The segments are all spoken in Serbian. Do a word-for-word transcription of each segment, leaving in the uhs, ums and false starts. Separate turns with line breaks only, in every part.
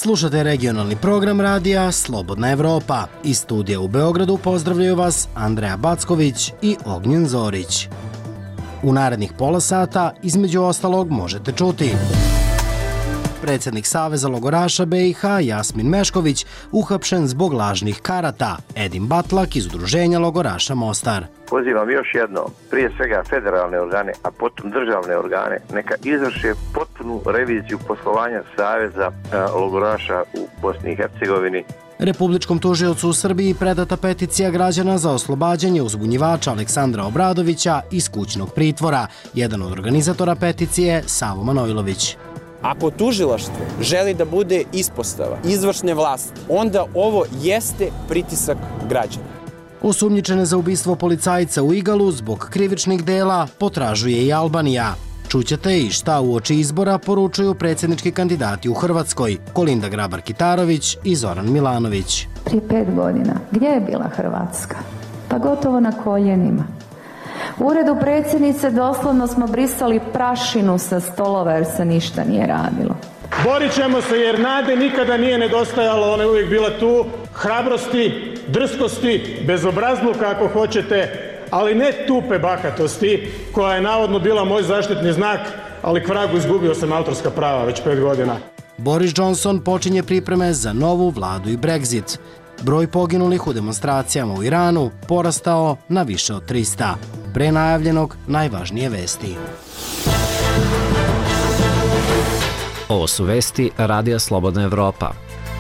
Slušate regionalni program radija Slobodna Evropa. Iz studija u Beogradu pozdravljaju vas Andreja Backović i Ognjen Zorić. U narednih pola sata, između ostalog, možete čuti: predsjednik Saveza logoraša be i ha Jasmin Mešković uhapšen zbog lažnih karata. Edin Batlak iz Udruženja logoraša Mostar.
Pozivam još jedno, prije svega federalne organe, a potom državne organe, neka izvrše potpunu reviziju poslovanja Saveza logoraša u Bosni i Hercegovini.
Republičkom tužiocu u Srbiji predata peticija građana za oslobađanje uzbunjivača Aleksandra Obradovića iz kućnog pritvora. Jedan od organizatora peticije, Savo Manojlović.
Ako tužilaštvo želi da bude ispostava izvršne vlasti, onda ovo jeste pritisak građana.
Osumnjičene za ubistvo policajca u Igalu zbog krivičnih dela potražuje i Albanija. Čućete i šta uoči izbora poručuju predsjednički kandidati u Hrvatskoj, Kolinda Grabar-Kitarović i Zoran Milanović.
Prije pet godina, gdje je bila Hrvatska? Pa gotovo na koljenima. U uredu predsjednice doslovno smo brisali prašinu sa stolova jer se ništa nije radilo.
Borit ćemo se jer nade nikada nije nedostajalo, ona je uvijek bila tu, hrabrosti, drskosti, bezobrazluka ako hoćete, ali ne tupe bahatosti koja je navodno bila moj zaštitni znak, ali k vragu izgubio sam autorska prava već pet godina.
Boris Johnson počinje pripreme za novu vladu i Brexit. Broj poginulih u demonstracijama u Iranu porastao na više od trista. Pre najavljenog najvažnije vesti.
Ovo su vesti Radija Slobodna Evropa.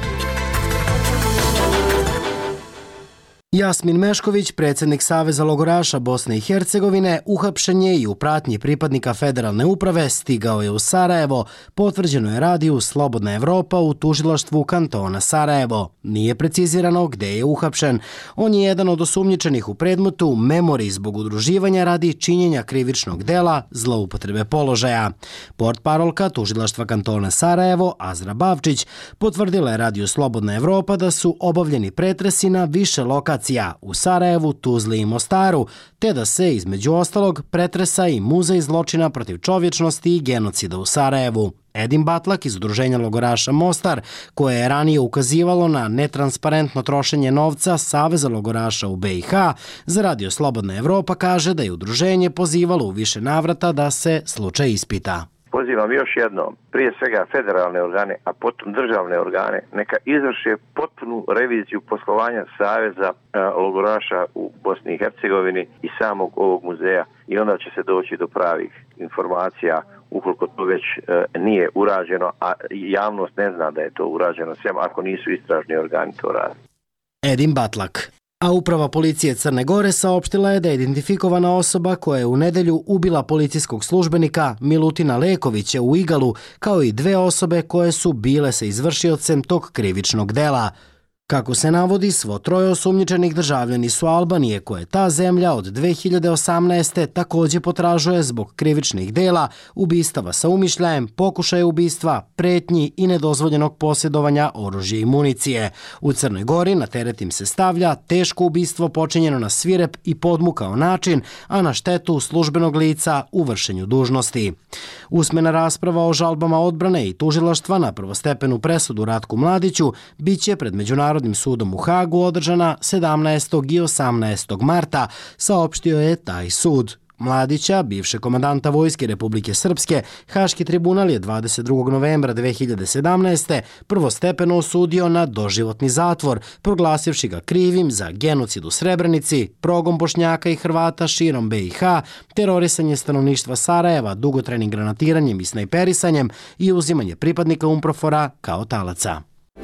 Jasmin Mešković, predsjednik Saveza logoraša Bosne i Hercegovine, uhapšen je i u pratnji pripadnika federalne uprave stigao je u Sarajevo, potvrđeno je radiju Slobodna Evropa u tužilaštvu kantona Sarajevo. Nije precizirano gde je uhapšen. On je jedan od osumnjičenih u predmetu memorij zbog udruživanja radi činjenja krivičnog dela zloupotrebe položaja. Portparolka tužilaštva kantona Sarajevo, Azra Bavčić, potvrdila je radiju Slobodna Evropa da su obavljeni pretresi na više lokacija u Sarajevu, Tuzli i Mostaru, te da se, između ostalog, pretresa i muzej zločina protiv čovječnosti i genocida u Sarajevu. Edin Batlak iz Udruženja logoraša Mostar, koje je ranije ukazivalo na netransparentno trošenje novca Saveza logoraša u be i ha, za Radio Slobodna Evropa kaže da je udruženje pozivalo u više navrata da se slučaj ispita.
Pozivam još jednom, prije svega federalne organe, a potom državne organe, neka izvrše potpunu reviziju poslovanja Saveza logoraša u Bosni i Hercegovini i samog ovog muzeja i onda će se doći do pravih informacija ukoliko to već nije urađeno, a javnost ne zna da je to urađeno, sem ako nisu istražni organi to radi.
Edin Batlak. A uprava policije Crne Gore saopštila je da je identifikovana osoba koja je u nedelju ubila policijskog službenika Milutina Lekovića u Igalu, kao i dve osobe koje su bile sa izvršiocem tog krivičnog dela. Kako se navodi, svo troje osumnjičenih državljani su Albanije, koje ta zemlja od dve hiljade osamnaeste. također potražuje zbog krivičnih dela, ubistava sa umišljajem, pokušaja ubistva, pretnji i nedozvoljenog posjedovanja oružja i municije. U Crnoj Gori na teret im se stavlja teško ubistvo počinjeno na svirep i podmukao način, a na štetu službenog lica u vršenju dužnosti. Usmena rasprava o žalbama odbrane i tužilaštva na prvostepenu presudu Ratku Mladiću biće pred Međunarodnim sudom u Hagu održana sedamnaestog i osamnaestog marta, saopštio je taj sud. Mladića, bivšeg komandanta Vojske Republike Srpske, Haški tribunal je dvadeset drugog novembra dve hiljade sedamnaeste. prvostepeno osudio na doživotni zatvor, proglasivši ga krivim za genocid u Srebrenici, progon Bošnjaka i Hrvata širom be i ha, terorisanje stanovništva Sarajeva dugotrajnim granatiranjem i snajperisanjem i uzimanje pripadnika UNPROFOR-a kao talaca.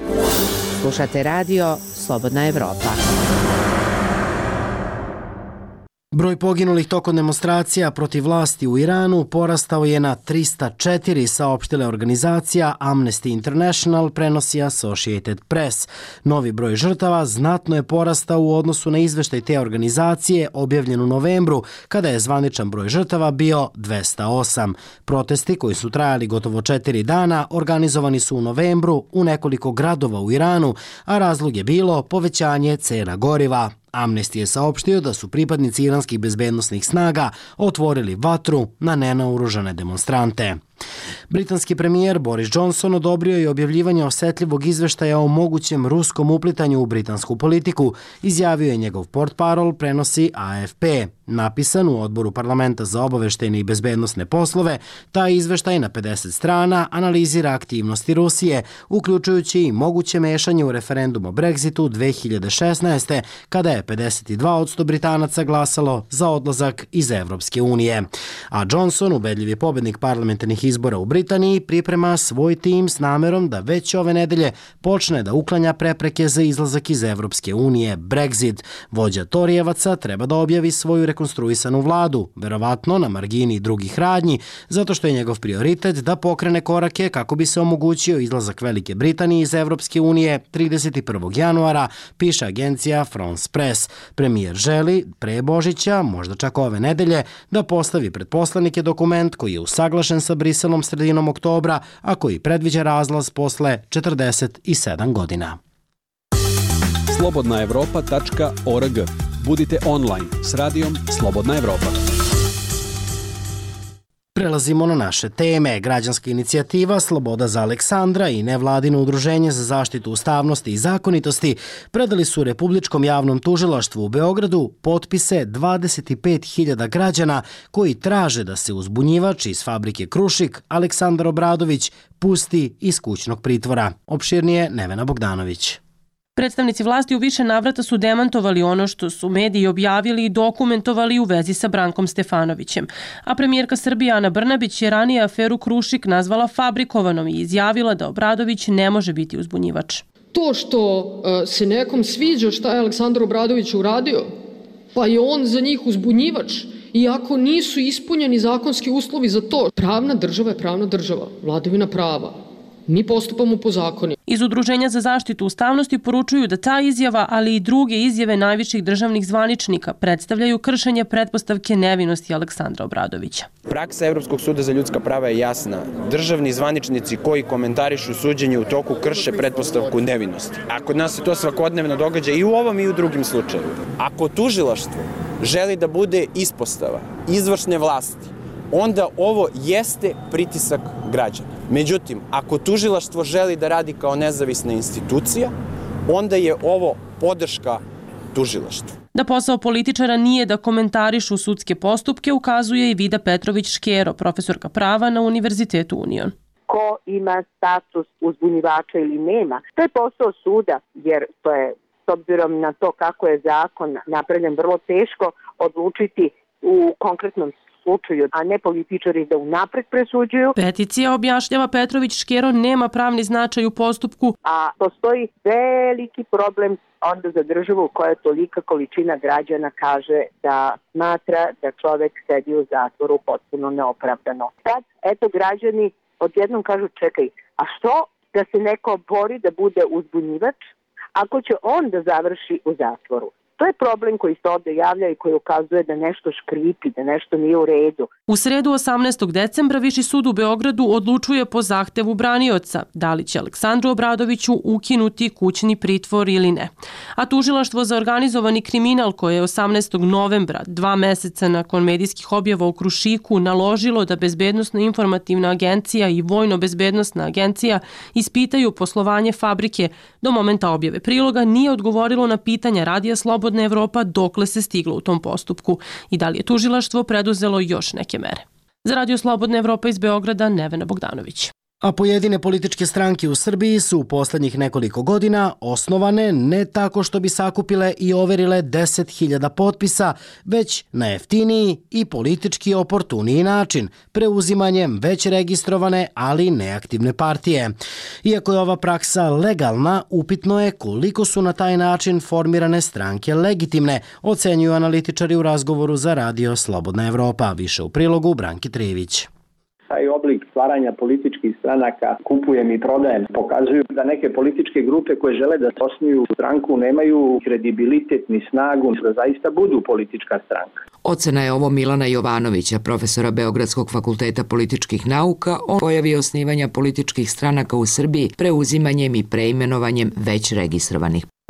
Slušate radio Slobodna Evropa.
Broj poginulih tokom demonstracija protiv vlasti u Iranu porastao je na trista četiri, saopštila organizacija Amnesty International, prenosi Associated Press. Novi broj žrtava znatno je porastao u odnosu na izveštaj te organizacije objavljen u novembru, kada je zvaničan broj žrtava bio dvesta osam. Protesti koji su trajali gotovo četiri dana organizovani su u novembru u nekoliko gradova u Iranu, a razlog je bilo povećanje cena goriva. Amnesty je saopštio da su pripadnici iranskih bezbednosnih snaga otvorili vatru na nenaoružane demonstrante. Britanski premijer Boris Johnson odobrio je objavljivanje osetljivog izveštaja o mogućem ruskom uplitanju u britansku politiku, izjavio je njegov portparol, prenosi A F P. Napisan u odboru parlamenta za obaveštajne i bezbednosne poslove, taj izveštaj na pedeset strana analizira aktivnosti Rusije, uključujući i moguće mešanje u referendum o Brexitu dve hiljade šesnaeste. kada je pedeset dva posto Britanaca glasalo za odlazak iz Evropske unije. A Johnson, ubedljivi pobednik parlamentarnih izbora u Britaniji, priprema svoj tim s namerom da već ove nedelje počne da uklanja prepreke za izlazak iz Evropske unije, Brexit. Vođa Torijevaca treba da objavi svoju rekonstruisanu vladu, verovatno na margini drugih radnji, zato što je njegov prioritet da pokrene korake kako bi se omogućio izlazak Velike Britanije iz Evropske unije trideset prvog januara, piše agencija France Press. Premijer želi, pre Božića, možda čak ove nedelje, da postavi pred poslanike dokument koji je usaglašen sa Briselom sredinom oktobra, a koji predviđa razlaz posle četrdeset sedam godina.
slobodna evropa tačka org. Budite online s radijom Slobodna Evropa.
Prelazimo na naše teme. Građanska inicijativa Sloboda za Aleksandra i nevladino udruženje za zaštitu ustavnosti i zakonitosti predali su Republičkom javnom tužilaštvu u Beogradu potpise dvadeset pet hiljada građana koji traže da se uzbunjivač iz fabrike Krušik, Aleksandar Obradović, pusti iz kućnog pritvora. Opširnije Nevena Bogdanović.
Predstavnici vlasti u više navrata su demantovali ono što su mediji objavili i dokumentovali u vezi sa Brankom Stefanovićem. A premijerka Srbije Ana Brnabić je ranije aferu Krušik nazvala fabrikovanom i izjavila da Obradović ne može biti uzbunjivač.
To što se nekom sviđa šta je Aleksandar Obradović uradio, pa je on za njih uzbunjivač, iako nisu ispunjeni zakonski uslovi za to. Pravna država je pravna država, vladavina prava. Mi postupamo po zakonu.
Iz Udruženja za zaštitu ustavnosti poručuju da ta izjava, ali i druge izjave najviših državnih zvaničnika predstavljaju kršenje pretpostavke nevinosti Aleksandra Obradovića.
Praksa Evropskog suda za ljudska prava je jasna. Državni zvaničnici koji komentarišu suđenje u toku krše pretpostavku nevinosti. A kod nas se to svakodnevno događa i u ovom i u drugim slučajevima. Ako tužilaštvo želi da bude ispostava izvršne vlasti, onda ovo jeste pritisak građana. Međutim, ako tužilaštvo želi da radi kao nezavisna institucija, onda je ovo podrška tužilaštvu.
Da posao političara nije da komentarišu sudske postupke, ukazuje i Vida Petrović-Škero, profesorka prava na Univerzitetu Union.
Ko ima status uzbunjivača ili nema, to je posao suda, jer to je, s obzirom na to kako je zakon napravljen, vrlo teško odlučiti u konkretnom slučaju, a ne političari da unapred presuđuju.
Peticija, objašnjava Petrović-Škero, nema pravni značaj u postupku.
A postoji veliki problem onda za državu koja tolika količina građana kaže da smatra da čovek sedi u zatvoru potpuno neopravdano. Sad, eto, građani odjednom kažu, čekaj, a što da se neko bori da bude uzbunjivač ako će on da završi u zatvoru? To je problem koji se ovde javlja i koji ukazuje da nešto škripi, da nešto nije u redu.
U sredu osamnaestog decembra Viši sud u Beogradu odlučuje po zahtevu branioca da li će Aleksandru Obradoviću ukinuti kućni pritvor ili ne. A tužilaštvo za organizovani kriminal koje je osamnaestog novembra, dva meseca nakon medijskih objava u Krušiku, naložilo da Bezbednosno-informativna agencija i Vojno-bezbednosna agencija ispitaju poslovanje fabrike, do momenta objave priloga nije odgovorilo na pitanja Radija Slobodna Evropa dokle se stiglo u tom postupku i da li je tužilaštvo preduzelo još neke mere. Za Radio Slobodna Evropa iz Beograda, Nevena Bogdanović.
A pojedine političke stranke u Srbiji su u poslednjih nekoliko godina osnovane ne tako što bi sakupile i overile deset hiljada potpisa, već na jeftiniji i politički oportuniji način, preuzimanjem već registrovane, ali neaktivne partije. Iako je ova praksa legalna, upitno je koliko su na taj način formirane stranke legitimne, ocenjuju analitičari u razgovoru za Radio Slobodna Evropa. Više u prilogu Branki Trivić.
Taj oblik stvaranja političkih stranaka, kupujem i prodajem, pokazuju da neke političke grupe koje žele da osnuju stranku nemaju kredibilitet ni snagu da zaista budu politička stranka.
Ocena je ovo Milana Jovanovića, profesora Beogradskog fakulteta političkih nauka, o pojavi osnivanja političkih stranaka u Srbiji preuzimanjem i preimenovanjem već registrovanih.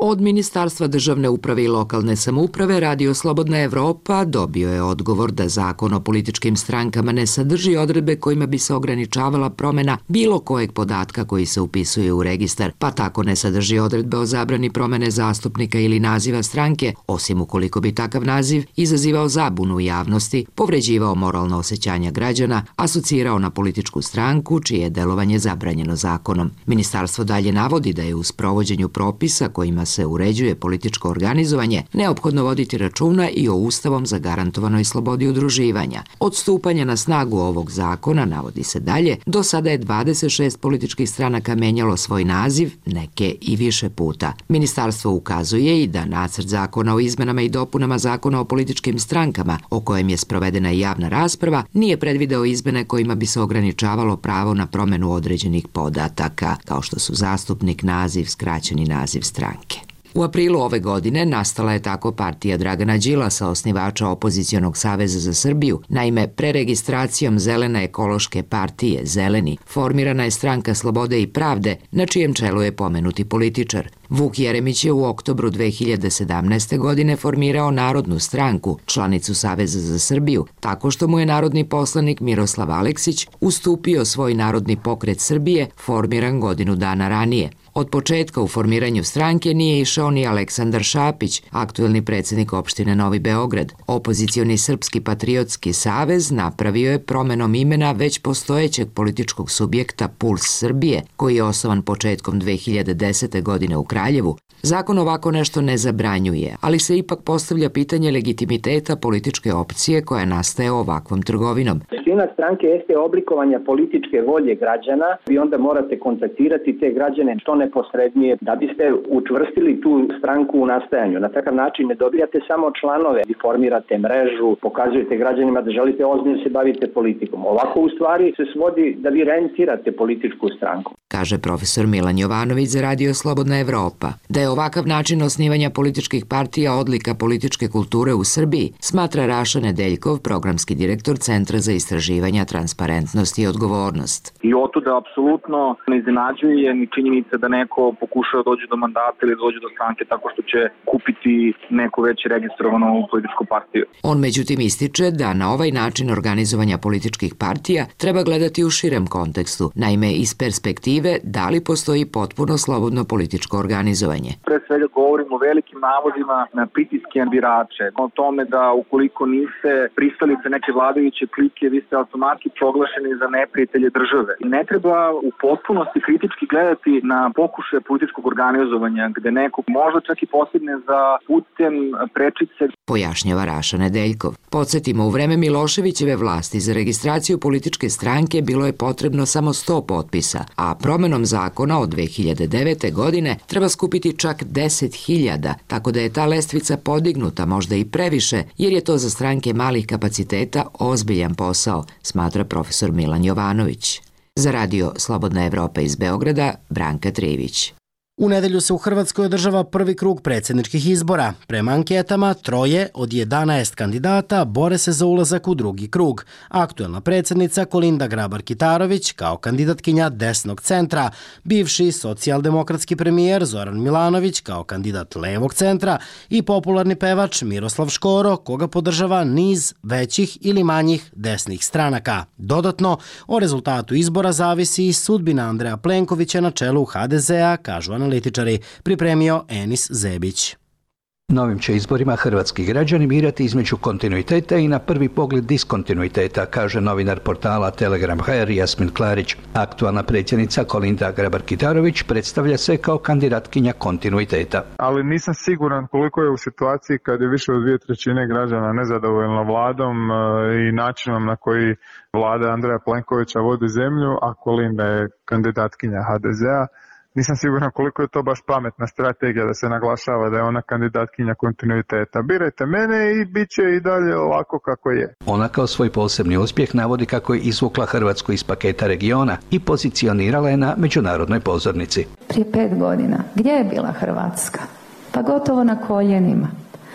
Od Ministarstva državne uprave i lokalne samouprave Radio Slobodna Evropa dobio je odgovor da Zakon o političkim strankama ne sadrži odredbe kojima bi se ograničavala promena bilo kojeg podatka koji se upisuje u registar, pa tako ne sadrži odredbe o zabrani promene zastupnika ili naziva stranke, osim ukoliko bi takav naziv izazivao zabunu u javnosti, povređivao moralno osjećanja građana, asocirao na političku stranku čije je delovanje zabranjeno zakonom. Ministarstvo dalje navodi da je u sprovođenju propisa kojima se uređuje političko organizovanje neophodno voditi računa i o ustavom zagarantovanoj slobodi udruživanja. Od stupanja na snagu ovog zakona, navodi se dalje, do sada je dvadeset šest političkih stranaka menjalo svoj naziv, neke i više puta. Ministarstvo ukazuje i da nacrt zakona o izmenama i dopunama Zakona o političkim strankama, o kojem je sprovedena i javna rasprava, nije predvideo izmene kojima bi se ograničavalo pravo na promenu određenih podataka, kao što su zastupnik, naziv, skraćeni naziv stranke. U aprilu ove godine nastala je tako partija Dragana Đilasa, osnivača Opozicionog saveza za Srbiju. Naime, preregistracijom Zelene ekološke partije Zeleni formirana je stranka Slobode i pravde, na čijem čelu je pomenuti političar. Vuk Jeremić je u oktobru dve hiljade sedamnaeste. godine formirao Narodnu stranku, članicu Saveza za Srbiju, tako što mu je narodni poslanik Miroslav Aleksić ustupio svoj Narodni pokret Srbije, formiran godinu dana ranije. Od početka u formiranju stranke nije išao ni Aleksandar Šapić, aktuelni predsjednik opštine Novi Beograd. Opozicioni Srpski patriotski savez napravio je promenom imena već postojećeg političkog subjekta Puls Srbije, koji je osnovan početkom dve hiljade desete. godine u Kraljevu. Zakon ovako nešto ne zabranjuje, ali se ipak postavlja pitanje legitimiteta političke opcije koja nastaje ovakvom trgovinom.
Suština stranke jeste oblikovanja političke volje građana i onda morate kontaktirati te građane što neposrednije da biste učvrstili tu stranku u nastajanju. Na takav način ne dobijate samo članove, vi formirate mrežu, pokazujete građanima da želite ozbiljno se bavite politikom. Ovako u stvari se svodi da vi rentirate političku stranku.
Kaže profesor Milan Jovanović za Radio Slobodna Evropa. Da je ovakav način osnivanja političkih partija odlika političke kulture u Srbiji, smatra Raša Nedeljkov, programski direktor Centra za istraživanja, transparentnost i odgovornost.
I otuda apsolutno ne iznenađuje ni činjenica da neko pokušava da dođe do mandata ili dođe do stranke tako što će kupiti neku već registrovanu političku partiju.
On međutim ističe da na ovaj način organizovanja političkih partija treba gledati u širem kontekstu, naime iz perspektive da li postoji potpuno slobodno političko organizovanje.
Pre svega govorimo o velikim navodima na pritiske na birače, o tome da ukoliko niste pristalice neke vladajuće klike, vi ste automatski proglašeni za neprijatelje države. Ne treba u potpunosti kritički gledati na pokušaje političkog organizovanja, gde neko možda čak i postigne za putem prečice.
Pojašnjava Raša Nedeljkov. Podsjetimo, u vreme Miloševićeve vlasti za registraciju političke stranke bilo je potrebno samo sto potpisa, a promenom zakona od dve hiljade devete. godine treba skupiti čak deset hiljada, tako da je ta lestvica podignuta možda i previše, jer je to za stranke malih kapaciteta ozbiljan posao, smatra profesor Milan Jovanović. Za Radio Slobodna Evropa iz Beograda, Branka Trivić.
U nedelju se u Hrvatskoj održava prvi krug predsjedničkih izbora. Prema anketama, troje od jedanaest kandidata bore se za ulazak u drugi krug. Aktuelna predsjednica Kolinda Grabar-Kitarović kao kandidatkinja desnog centra, bivši socijaldemokratski premijer Zoran Milanović kao kandidat levog centra i popularni pevač Miroslav Škoro, koga podržava niz većih ili manjih desnih stranaka. Dodatno, o rezultatu izbora zavisi i sudbina Andreja Plenkovića na čelu ha de zea, kažu analitičari, pripremio Enis Zebić.
Novim će izborima hrvatski građani birati između kontinuiteta i na prvi pogled diskontinuiteta, kaže novinar portala Telegram punkt ha er Jasmin Klarić. Aktualna predsjednica Kolinda Grabar-Kitarović predstavlja se kao kandidatkinja kontinuiteta.
Ali nisam siguran koliko je u situaciji kad je više od dvije trećine građana nezadovoljno vladom i načinom na koji vlada Andreja Plenkovića vodi zemlju, a Kolinda je kandidatkinja ha de zea. Nisam siguran koliko je to baš pametna strategija da se naglašava da je ona kandidatkinja kontinuiteta. Birajte mene i bit će i dalje ovako kako je.
Ona kao svoj posebni uspjeh navodi kako je izvukla Hrvatsku iz paketa regiona i pozicionirala je na međunarodnoj pozornici.
Prije pet godina, gdje je bila Hrvatska? Pa gotovo na koljenima.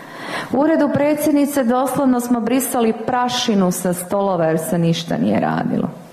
U uredu predsjednice doslovno smo brisali prašinu sa stolova jer se ništa nije radilo.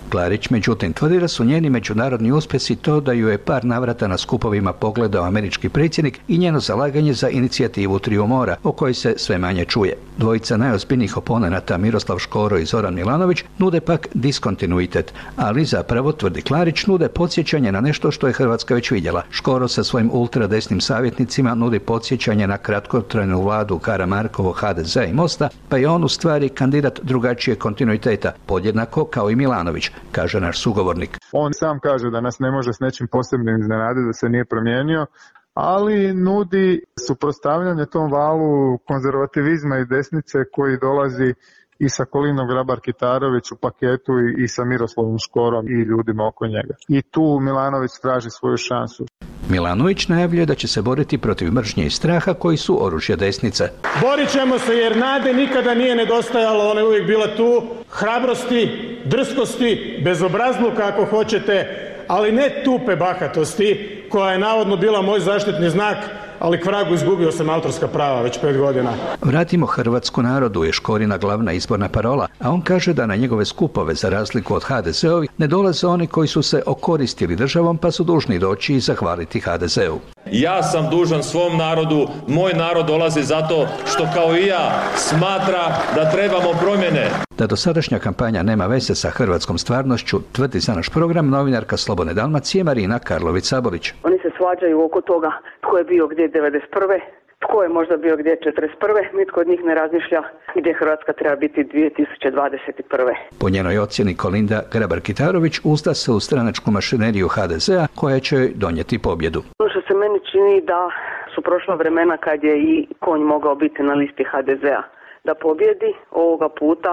Klarić, međutim, tvrdi da su njeni međunarodni uspjesi to da ju je par navrata na skupovima pogledao američki predsjednik i njeno zalaganje za inicijativu Triju mora, o kojoj se sve manje čuje. Dvojica najozbiljnijih oponenata, Miroslav Škoro i Zoran Milanović, nude pak diskontinuitet, ali zapravo, tvrdi Klarić, nude podsjećanje na nešto što je Hrvatska već vidjela. Škoro sa svojim ultradesnim savjetnicima nudi podsjećanje na kratkotrajnu vladu Karamarkovo, ha de ze i Mosta, pa je on u stvari kandidat drugačijeg kontinuiteta, podjednako kao i Milanović, kaže naš sugovornik.
On sam kaže da nas ne može s nečim posebnim iznenaditi, da se nije promijenio, ali nudi suprotstavljanje tom valu konzervativizma i desnice koji dolazi i sa Kolinom Grabar-Kitarović u paketu i, i sa Miroslavom Škorom i ljudima oko njega. I tu Milanović traži svoju šansu.
Milanović najavljuje da će se boriti protiv mržnje i straha koji su oružje desnice.
Borit ćemo se jer nade nikada nije nedostajalo, ona je uvijek bila tu, hrabrosti, drskosti, bezobrazluka ako hoćete, ali ne tupe bahatosti koja je navodno bila moj zaštitni znak, ali k vragu izgubio sam autorska prava već pet godina.
Vratimo Hrvatsku narodu je Škorina glavna izborna parola, a on kaže da na njegove skupove, za razliku od ha de ze-ovih, ne dolaze oni koji su se okoristili državom pa su dužni doći i zahvaliti ha de ze-u.
Ja sam dužan svom narodu, moj narod dolazi zato što kao i ja smatra da trebamo promjene.
Da dosadašnja kampanja nema veze sa hrvatskom stvarnošću, tvrdi za naš program novinarka Slobodne Dalmacije Marina Karlović-Sabolić.
Oni se svađaju oko toga tko je bio gdje devedeset prve tko je možda bio gdje četrdeset prve Nitko od njih ne razmišlja gdje Hrvatska treba biti dvije tisuće dvadeset prve
Po njenoj ocjeni Kolinda Grabar-Kitarović uzda se u stranačku mašineriju ha de ze-a koja će joj donijeti pobjedu.
Ono što se meni čini da su prošla vremena kad je i konj mogao biti na listi ha de ze-a da pobjedi. Ovoga puta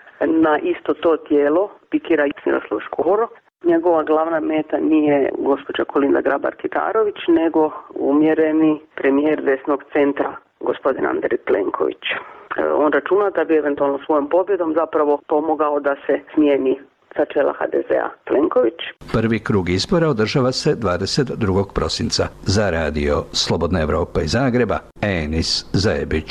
na isto to tijelo pikira Miroslav Škoro. Njegova glavna meta nije gospođa Kolinda Grabar-Kitarović, nego umjereni premijer desnog centra, gospodin Andrej Plenković. On računa da bi eventualno svojom pobjedom zapravo pomogao da se smijeni sa čela ha de ze-a Plenković.
Prvi krug izbora održava se dvadeset drugog prosinca. Za radio Slobodna Evropa iz Zagreba, Enis Zajebić.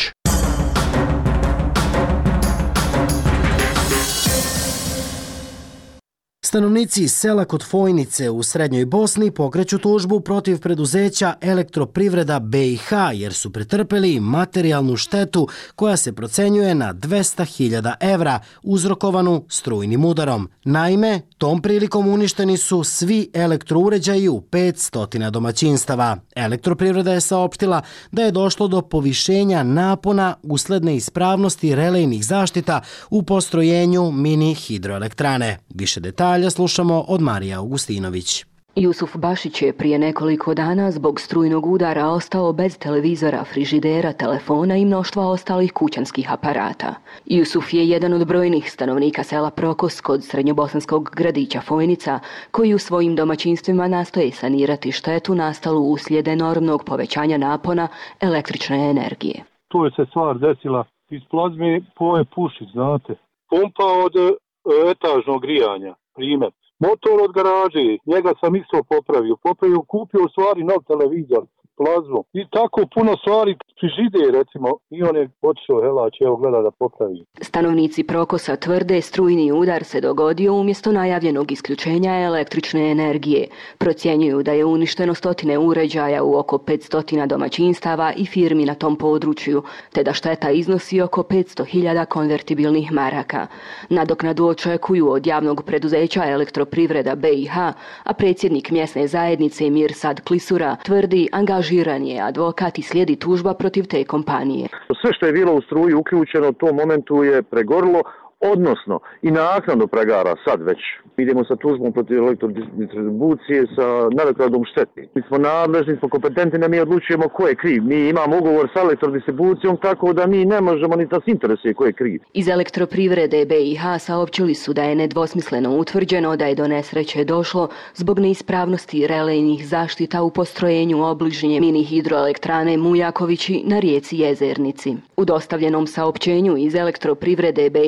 Stanovnici iz sela kod Fojnice u Srednjoj Bosni pokreću tužbu protiv preduzeća Elektroprivreda be i ha jer su pretrpeli materijalnu štetu koja se procenjuje na dvesta hiljada evra uzrokovanu strujnim udarom. Naime, tom prilikom uništeni su svi elektrouređaji u petsto domaćinstava. Elektroprivreda je saopštila da je došlo do povišenja napona usled neispravnosti relejnih zaštita u postrojenju mini hidroelektrane. Više detalja slušamo od Marija Augustinović.
Jusuf Bašić je prije nekoliko dana zbog strujnog udara ostao bez televizora, frižidera, telefona i mnoštva ostalih kućanskih aparata. Jusuf je jedan od brojnih stanovnika sela Prokos kod srednjobosanskog gradića Fojnica, koji u svojim domaćinstvima nastoje sanirati štetu nastalu uslijed enormnog povećanja napona električne energije.
Tu je se stvar desila iz plazme poje pušić, znate. Pompa od etažnog grijanja, primjer. Motor od garaže, njega sam isto popravio. Popravio, kupio u stvari nov televizor, plazmu. I tako puno stvari, frižide recimo, i on je počeo, hela, će evo gleda da popravi.
Stanovnici Prokosa tvrde strujni udar se dogodio umjesto najavljenog isključenja električne energije. Procjenjuju da je uništeno stotine uređaja u oko petsto domaćinstava i firmi na tom području, te da šteta iznosi oko petsto hiljada konvertibilnih maraka. Nadoknadu očekuju od javnog preduzeća Elektroprivreda be i ha, a predsjednik mjesne zajednice Mirsad Klisura tvrdi angažiran je advokat i slijedi tužba protiv te kompanije.
Sve što je bilo u struji uključeno u tom momentu je pregorilo, odnosno i naknadno pregara sad već. Idemo sa tužbom protiv elektrodistribucije sa nadoknadom štete. Mi smo nadležni, smo kompetentni da mi odlučujemo ko je kriv. Mi imamo ugovor sa elektrodistribucijom tako da mi ne možemo ni da se interesuje ko je kriv.
Iz Elektroprivrede be i ha saopćili su da je nedvosmisleno utvrđeno da je do nesreće došlo zbog neispravnosti relejnih zaštita u postrojenju obližnje mini hidroelektrane Mujakovići na rijeci Jezernici. U dostavljenom saopćenju iz Elektroprivrede be i ha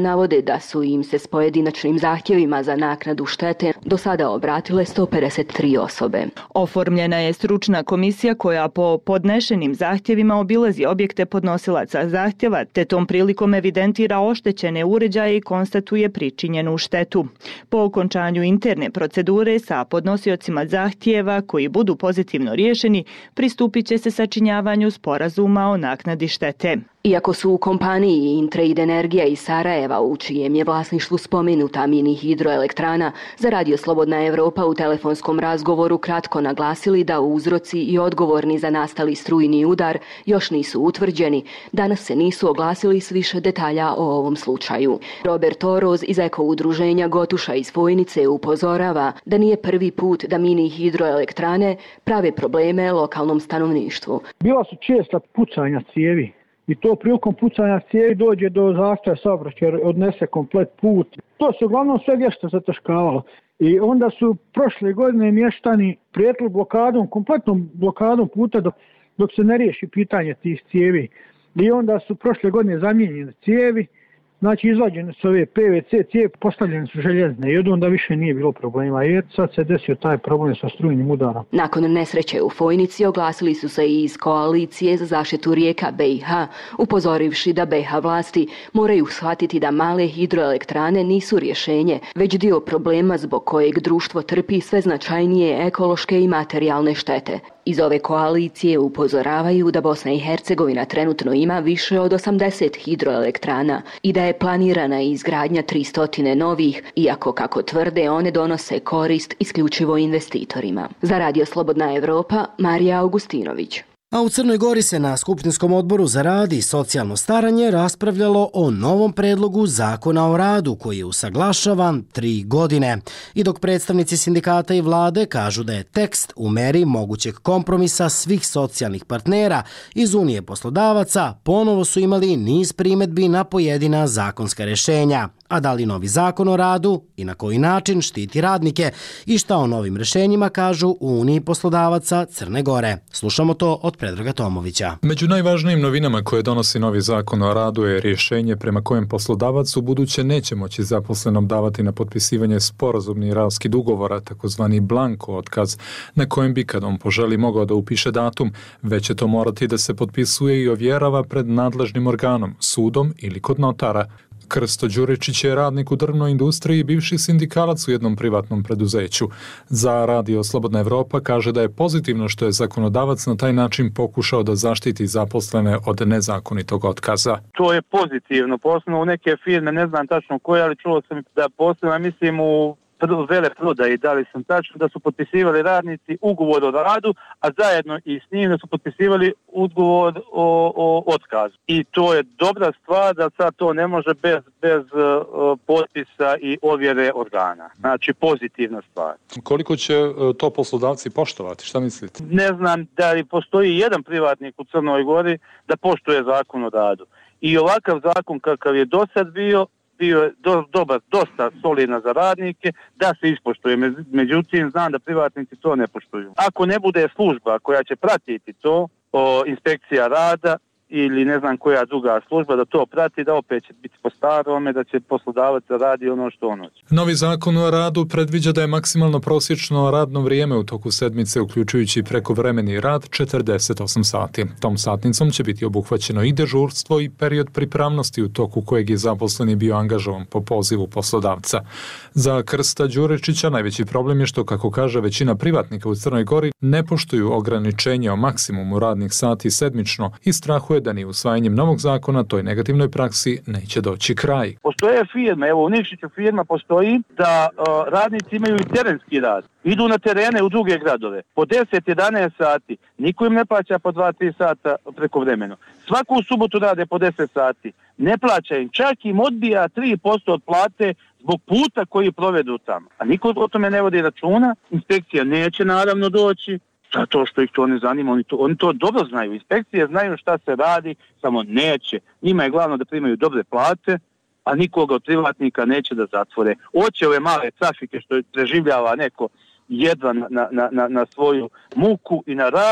navode da su im se s pojedinačnim zahtjevima za naknadu štete do sada obratile sto pedeset tri osobe.
Oformljena je stručna komisija koja po podnešenim zahtjevima obilazi objekte podnosilaca zahtjeva, te tom prilikom evidentira oštećene uređaje i konstatuje pričinjenu štetu. Po okončanju interne procedure sa podnosiocima zahtjeva koji budu pozitivno riješeni, pristupit će se sačinjavanju sporazuma o naknadi štete.
Iako su u kompaniji Intrade Energija iz Sarajeva, u čijem je vlasništvu spomenuta mini hidroelektrana, za Radio Slobodna Evropa u telefonskom razgovoru kratko naglasili da uzroci i odgovorni za nastali strujni udar još nisu utvrđeni, danas se nisu oglasili s više detalja o ovom slučaju. Robert Oroz iz eko udruženja Gotuša iz Fojnice upozorava da nije prvi put da mini hidroelektrane prave probleme lokalnom stanovništvu.
Bila su česta pucanja cijevi. I to prilikom pucanja cijevi dođe do zastoja saobraćaja, odnese komplet put. To se uglavnom sve vješto zataškavalo. I onda su prošle godine mještani prijetili blokadom, kompletnom blokadom puta dok, dok se ne riješi pitanje tih cijevi. I onda su prošle godine zamijenjene cijevi, znači izvađene su ove P V C cijevi, postavljene su željezne i od onda više nije bilo problema. I sad se desio taj problem sa strujnim udarom.
Nakon nesreće u Fojnici oglasili su se i iz Koalicije za zaštitu rijeka B i H, upozorivši da B i H vlasti moraju shvatiti da male hidroelektrane nisu rješenje, već dio problema zbog kojeg društvo trpi sve značajnije ekološke i materijalne štete. Iz ove koalicije upozoravaju da Bosna i Hercegovina trenutno ima više od osamdeset hidroelektrana i da je planirana izgradnja tristo novih, iako kako tvrde one donose korist isključivo investitorima. Za Radio Slobodna Evropa, Marija Augustinović.
A u Crnoj Gori se na Skupštinskom odboru za rad i socijalno staranje raspravljalo o novom predlogu zakona o radu koji je usaglašavan tri godine. I dok predstavnici sindikata i vlade kažu da je tekst u meri mogućeg kompromisa svih socijalnih partnera iz Unije poslodavaca, ponovo su imali niz primjedbi na pojedina zakonska rješenja. A da li novi zakon o radu i na koji način štiti radnike i šta o novim rješenjima kažu u Uniji poslodavaca Crne Gore. Slušamo to od Predraga Tomovića.
Među najvažnijim novinama koje donosi novi zakon o radu je rješenje prema kojem poslodavac u buduće neće moći zaposlenom davati na potpisivanje sporazumni raskid ugovora, takozvani blanko otkaz, na kojem bi kad on poželi mogao da upiše datum, već će to morati da se potpisuje i ovjerava pred nadležnim organom, sudom ili kod notara. Krsto Đuričić je radnik u drvnoj industriji i bivši sindikalac u jednom privatnom preduzeću. Za Radio Slobodna Evropa kaže da je pozitivno što je zakonodavac na taj način pokušao da zaštiti zaposlene od nezakonitog otkaza.
To je pozitivno, posebno u neke firme, ne znam tačno koje, ali čuo sam da posebno, mislim, u vele prodaji, da li sam tačno, da su potpisivali radnici ugovor o radu, a zajedno i s njim da su potpisivali ugovor o, o otkazu. I to je dobra stvar da sad to ne može bez, bez uh, potpisa i ovjere organa. Znači pozitivna stvar.
Koliko će to poslodavci poštovati? Šta mislite?
Ne znam da li postoji jedan privatnik u Crnoj Gori da poštuje zakon o radu. I ovakav zakon kakav je do sad bio, bio je do, dobar, dosta solidna za radnike, da se ispoštuje. Međutim, znam da privatnici to ne poštuju. Ako ne bude služba koja će pratiti to, o, inspekcija rada ili ne znam koja druga služba da to prati, da opet će biti po starome, da će poslodavac radi ono što on hoće.
Novi zakon o radu predviđa da je maksimalno prosječno radno vrijeme u toku sedmice, uključujući prekovremeni rad, četrdeset osam sati. Tom satnicom će biti obuhvaćeno i dežurstvo i period pripravnosti u toku kojeg je zaposleni bio angažovan po pozivu poslodavca. Za Krsta Đurečića najveći problem je što, kako kaže većina privatnika u Crnoj Gori, ne poštuju ograničenje o maksimumu radnih sati sedmično i strahuje da ni usvajanjem novog zakona toj negativnoj praksi neće doći kraj.
Postoje firme, evo u Nikšiću firma postoji da uh, radnici imaju i terenski rad. Idu na terene u druge gradove. Po deset jedanaest sati. Niko im ne plaća po dva tri sata prekovremeno. Svaku subotu rade po deset sati. Ne plaća im. Čak im odbija tri posto od plate zbog puta koji provedu tamo. A niko o tome ne vodi računa. Inspekcija neće naravno doći. Zato što ih to ne zanima, oni to, oni to dobro znaju. Inspekcije znaju šta se radi, samo neće. Njima je glavno da primaju dobre plate, a nikoga od privatnika neće da zatvore. Oće ove male trafike što preživljava neko jedva na, na, na, na svoju muku i na rad,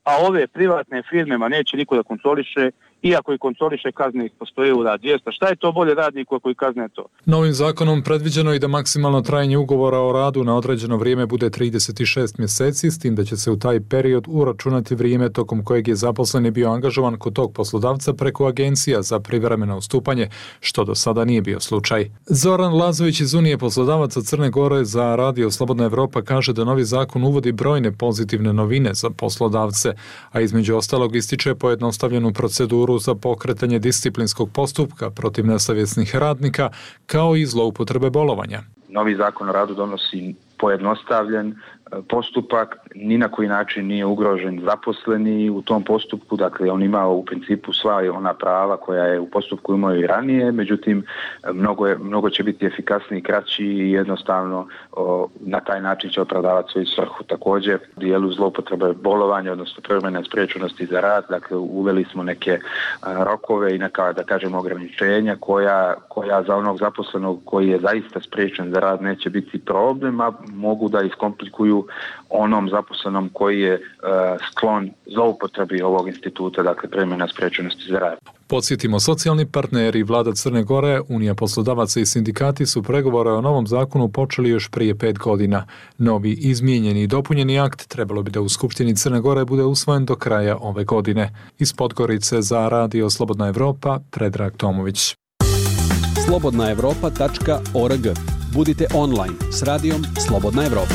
a ove privatne firme ma neće niko da kontroliše, iako i kontroliše kazne ih postoje u rad dvjesto. Šta je to bolje radniku ako i kazne to?
Novim zakonom predviđeno je da maksimalno trajanje ugovora o radu na određeno vrijeme bude trideset šest mjeseci, s tim da će se u taj period uračunati vrijeme tokom kojeg je zaposleni bio angažovan kod tog poslodavca preko agencija za privremeno ustupanje, što do sada nije bio slučaj. Zoran Lazović iz Unije poslodavaca Crne Gore za Radio Slobodna Evropa kaže da novi zakon uvodi brojne pozitivne novine za poslodavce, a između ostalog ističe pojednostavljenu proceduru za pokretanje disciplinskog postupka protiv nesavjesnih radnika, kao i zloupotrebe bolovanja.
Novi zakon o radu donosi pojednostavljen postupak, ni na koji način nije ugrožen zaposleni u tom postupku, dakle on ima u principu sva ona prava koja je u postupku imao i ranije, međutim mnogo, je, mnogo će biti efikasniji, kraći i jednostavno o, na taj način će opravdavati svoju svrhu. Također u dijelu zloupotrebe bolovanja, odnosno privremene spriječenosti za rad, dakle uveli smo neke a, rokove i neka, da kažemo, ograničenja koja, koja za onog zaposlenog koji je zaista spriječen za rad neće biti problem, a mogu da iskomplikuju onom zaposlenom koji je uh, sklon zloupotrebi ovog instituta, dakle privremena spriječenosti za rad.
Podsjetimo, socijalni partneri, vlada Crne Gore, Unija poslodavaca i sindikati su pregovore o novom zakonu počeli još prije pet godina. Novi izmijenjeni i dopunjeni akt trebalo bi da u Skupštini Crne Gore bude usvojen do kraja ove godine. Iz Podgorice za Radio Slobodna Evropa, Predrag Tomović.
slobodna evropa tačka org. Budite online s radijom Slobodna Evropa.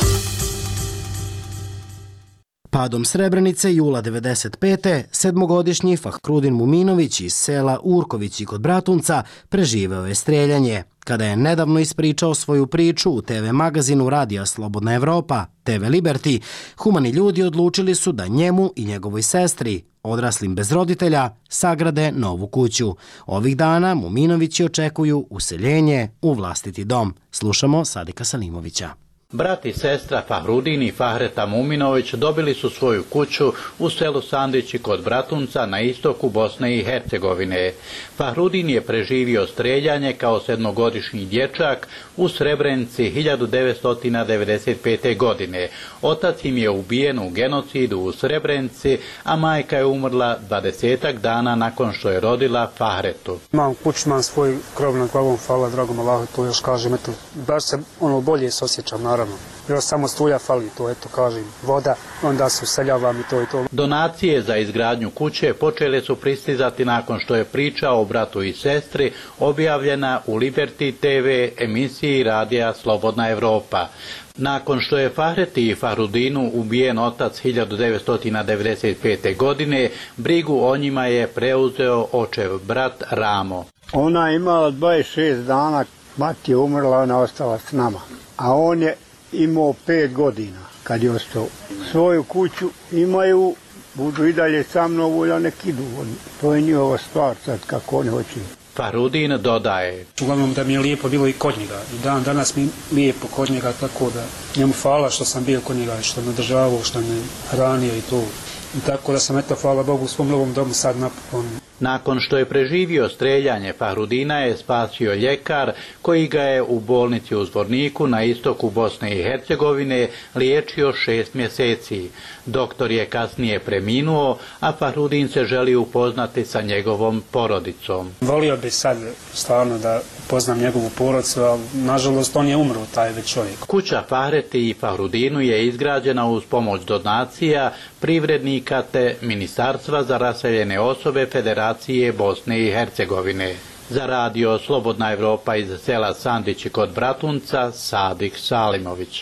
Padom Srebrenice jula devedeset pete sedmogodišnji Fahrudin Muminović iz sela Urkovići kod Bratunca preživeo je streljanje. Kada je nedavno ispričao svoju priču u te ve magazinu Radija Slobodna Evropa, te ve Liberty, humani ljudi odlučili su da njemu i njegovoj sestri, odraslim bez roditelja, sagrade novu kuću. Ovih dana Muminovići očekuju useljenje u vlastiti dom. Slušamo Sadika Salimovića.
Brat i sestra Fahrudin i Fahreta Muminović dobili su svoju kuću u selu Sandići kod Bratunca na istoku Bosne i Hercegovine. Fahrudin je preživio streljanje kao sedmogodišnji dječak u Srebrenici hiljadu devetsto devedeset pete. godine. Otac im je ubijen u genocidu u Srebrenici, a majka je umrla dvadesetak dana nakon što je rodila Fahretu.
Imam kuću, imam svoj krov nad glavom, hvala dragom Allahu, to još kažem, eto, baš se ono bolje se osjećam, naravno. Još samo struja fali, to eto kažem, voda, onda se useljavam i to i to.
Donacije za izgradnju kuće počele su pristizati nakon što je priča o bratu i sestri objavljena u Liberty te ve emisiji Radija Slobodna Evropa. Nakon što je Fahreti i Fahrudinu ubijen otac hiljadu devetsto devedeset pete. godine, brigu o njima je preuzeo očev brat Ramo.
Ona je imala dvadeset šest dana, mati je umrla, ona ostala s nama. A on je imao pet godina kad je ostao. Svoju kuću imaju, budu i dalje sa mnom, volja nek idu. To je njihova stvar sad kako oni hoće.
Fahrudin dodaje.
Uglavnom da mi je lijepo bilo i kod njega. I dan danas mi je lijepo kod njega, tako da njemu hvala što sam bio kod njega, što me državao, što me hranio i to. I tako da sam, eto, hvala Bogu, u svom novom domu sad napokon.
Nakon što je preživio streljanje, Fahrudina je spasio ljekar koji ga je u bolnici u Zvorniku na istoku Bosne i Hercegovine liječio šest mjeseci. Doktor je kasnije preminuo, a Fahrudin se želi upoznati sa njegovom porodicom.
Volio bi sad stvarno da poznam njegovu porodicu, ali nažalost on je umro, taj već čovjek.
Kuća Fahreti i Fahrudinu je izgrađena uz pomoć donacija, privrednika te Ministarstva za raseljene osobe Federacije Bosne i Hercegovine. Za Radio Slobodna Evropa iz sela Sandići kod Bratunca, Sadik Salimović.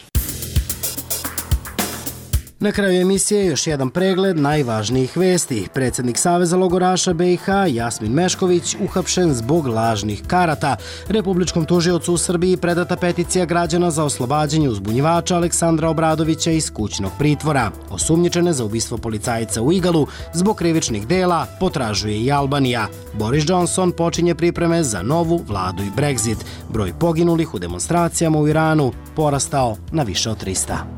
Na kraju emisije još jedan pregled najvažnijih vesti. Predsjednik Saveza logoraša be i ha Jasmin Mešković uhapšen zbog lažnih karata. Republičkom tužiocu u Srbiji predata peticija građana za oslobađanje uzbunjivača Aleksandra Obradovića iz kućnog pritvora. Osumnjičene za ubistvo policajca u Igalu zbog krivičnih dela potražuje i Albanija. Boris Johnson počinje pripreme za novu vladu i Brexit. Broj poginulih u demonstracijama u Iranu porastao na više od trista.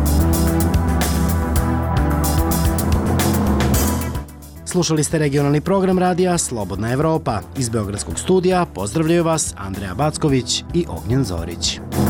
Slušali ste regionalni program Radija Slobodna Evropa. Iz Beogradskog studija pozdravljaju vas Andreja Backović i Ognjen Zorić.